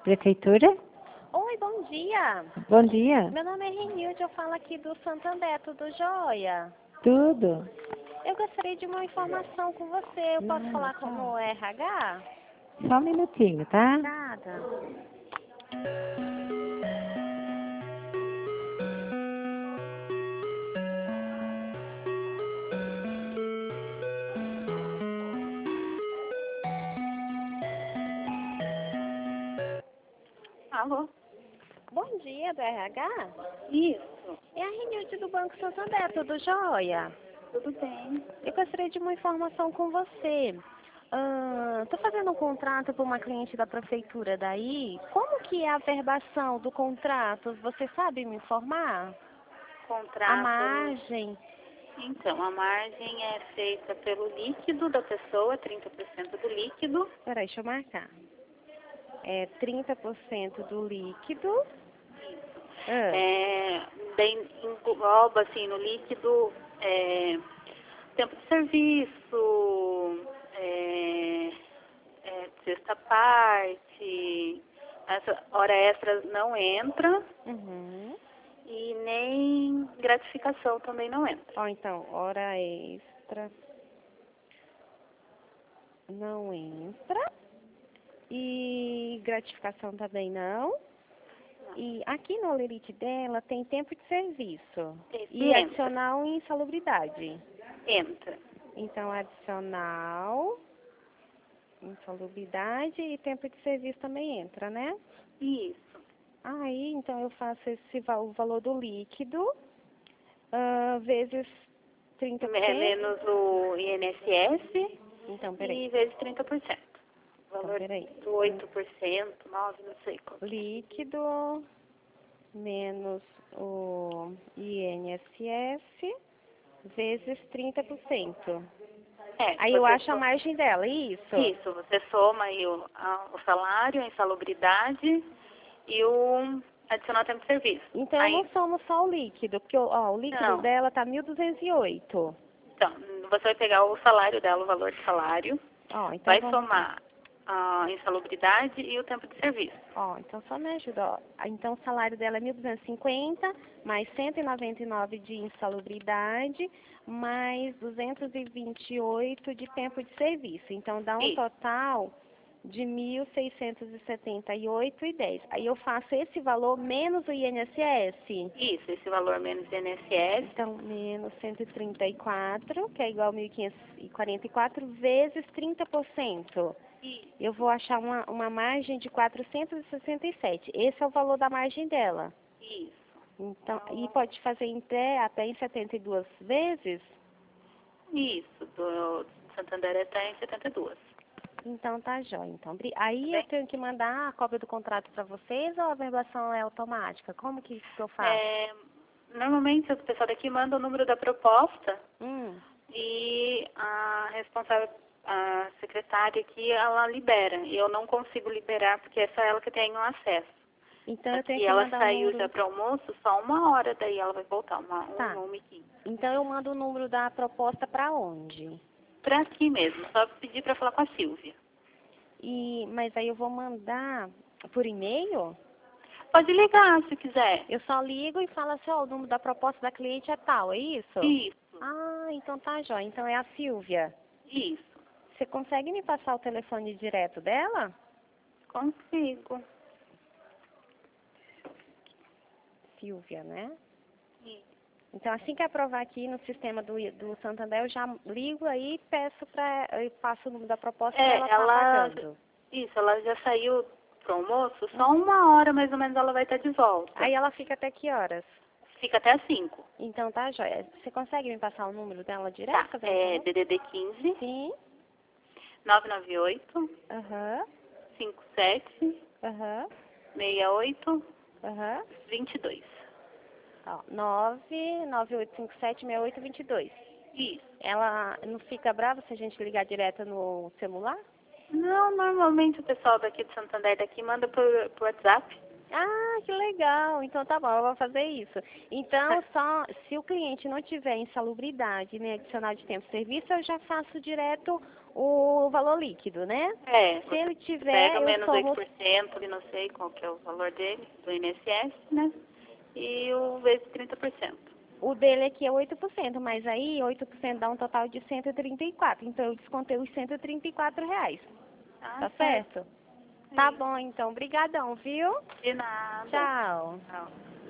Prefeitura? Oi, bom dia. Bom dia. Meu nome é Renilde, eu falo aqui do Santander, tudo jóia? Tudo? Eu gostaria de uma informação com você. Eu posso falar com o RH? Só um minutinho, tá? Nada. Alô? Bom dia, do RH? Isso, É a Renilde do Banco Santander, tudo jóia? tudo bem. Eu gostaria de uma informação com você. Estou fazendo um contrato para uma cliente da prefeitura daí. Como que é a verbação do contrato? Você sabe me informar? Contrato. A margem? Então, a margem é feita pelo líquido da pessoa, 30% do líquido. Peraí, deixa eu marcar. É 30% do líquido. Daí engloba, assim, no líquido, tempo de serviço, sexta parte, essa hora extra não entra. Uhum. E nem gratificação também não entra. Ó, então, hora extra não entra. E gratificação também não. E aqui no Olerite dela tem tempo de serviço. Esse E entra. adicional em insalubridade. Entra. Então, adicional, insalubridade e tempo de serviço também entra, né? Isso. Aí, então, eu faço o valor do líquido, vezes 30%. Menos o INSS Então, peraí. e vezes 30%. Valor peraí. do 8%, 9%, não sei quanto. Líquido menos o INSS vezes 30%. Aí eu acho a margem dela, isso? Isso, você soma aí o salário, a insalubridade e o adicional tempo de serviço. Então Aí, eu não somo só o líquido, porque o líquido Não. dela tá 1.208. então, você vai pegar o salário dela, o valor de salário, Ó, então vai vamos... somar a insalubridade e o tempo de serviço. Ó, então só me ajuda, ó. Então o salário dela é 1.250, mais 199 de insalubridade, mais 228 de tempo de serviço. Então dá um Isso. total de 1.678,10. Aí eu faço esse valor menos o INSS. Isso, esse valor menos INSS. Então, menos 134, que é igual a 1.544, vezes 30%. Eu vou achar uma margem de 467. Esse é o valor da margem dela. Isso. Então, e pode fazer até em 72 vezes? Isso, do Santander está em 72. Então tá jóia. Então, aí Tá eu bem? tenho que mandar a cópia do contrato para vocês ou a verbação é automática? Como que eu faço? Normalmente o pessoal daqui manda o número da proposta e a responsável, a secretária aqui, ela libera. E eu não consigo liberar porque é só ela que tem o acesso. Então eu tenho E que ela mandar o saiu número... já para almoço, só 1 hora, daí ela vai voltar, Tá. 1h15. Então eu mando o número da proposta para onde? Para aqui mesmo, só pedir para falar com a Silvia. Mas aí eu vou mandar por e-mail? Pode ligar se quiser. Eu só ligo e falo assim, ó, o número da proposta da cliente é tal, é isso? Isso, Ah, então tá jóia. Então é a Silvia. isso. Você consegue me passar o telefone direto dela? Consigo. Silvia, né? Isso. Então assim que aprovar aqui no sistema do Santander, eu já ligo aí e peço eu passo o número da proposta e ela tá pagando. Isso, ela já saiu pro almoço, só 1 hora mais ou menos ela vai estar de volta. Aí ela fica até que horas? Fica até às 5. Então tá jóia. Você consegue me passar o número dela direto? Tá, é DDD 15 Sim. 998 Aham. 57 Aham. 68 Aham. 22. Ó, 998576822. Isso. Ela não fica brava se a gente ligar direto no celular? Não, normalmente o pessoal daqui de Santander daqui manda por WhatsApp. Ah, que legal. Então tá bom, eu vou fazer isso. Então, só se o cliente não tiver insalubridade nem adicional de tempo de serviço, eu já faço direto o valor líquido, né? Se ele tiver, pega eu menos somo 8%, e não sei qual que é o valor dele, do INSS, né? E o vezes 30%. o dele aqui é 8%, mas aí 8% dá um total de 134. Então eu descontei os R$ 134. Tá certo? Tá bom, então. Obrigadão, viu? De nada. Tchau. Tchau.